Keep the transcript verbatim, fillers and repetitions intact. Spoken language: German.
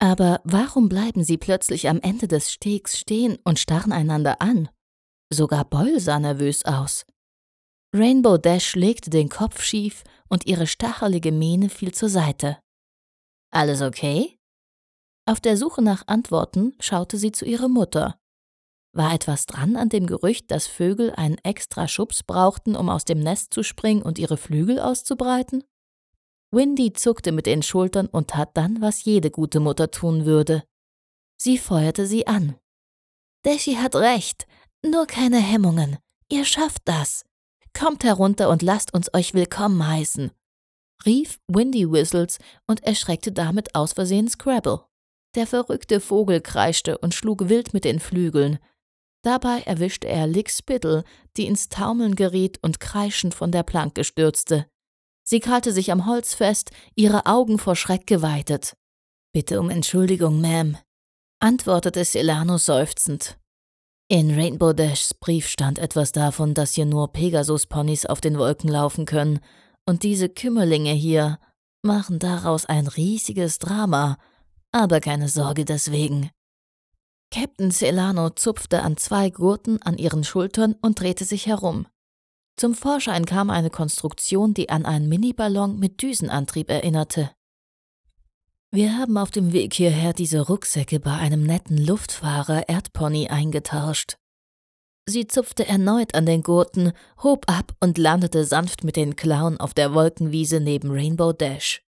Aber warum bleiben sie plötzlich am Ende des Stegs stehen und starren einander an? Sogar Boyle sah nervös aus. Rainbow Dash legte den Kopf schief und ihre stachelige Mähne fiel zur Seite. »Alles okay?« Auf der Suche nach Antworten schaute sie zu ihrer Mutter. War etwas dran an dem Gerücht, dass Vögel einen extra Schubs brauchten, um aus dem Nest zu springen und ihre Flügel auszubreiten? Windy zuckte mit den Schultern und tat dann, was jede gute Mutter tun würde. Sie feuerte sie an. »Dashi hat recht, nur keine Hemmungen. Ihr schafft das. Kommt herunter und lasst uns euch willkommen heißen«, rief Windy Whistles und erschreckte damit aus Versehen Scrabble. Der verrückte Vogel kreischte und schlug wild mit den Flügeln. Dabei erwischte er Lick Spittle, die ins Taumeln geriet und kreischend von der Planke stürzte. Sie krallte sich am Holz fest, ihre Augen vor Schreck geweitet. »Bitte um Entschuldigung, Ma'am«, antwortete Celano seufzend. In Rainbow Dashs Brief stand etwas davon, dass hier nur Pegasus-Ponys auf den Wolken laufen können, und diese Kümmerlinge hier machen daraus ein riesiges Drama, aber keine Sorge deswegen. Captain Celano zupfte an zwei Gurten an ihren Schultern und drehte sich herum. Zum Vorschein kam eine Konstruktion, die an einen Miniballon mit Düsenantrieb erinnerte. »Wir haben auf dem Weg hierher diese Rucksäcke bei einem netten Luftfahrer Erdpony eingetauscht.« Sie zupfte erneut an den Gurten, hob ab und landete sanft mit den Klauen auf der Wolkenwiese neben Rainbow Dash.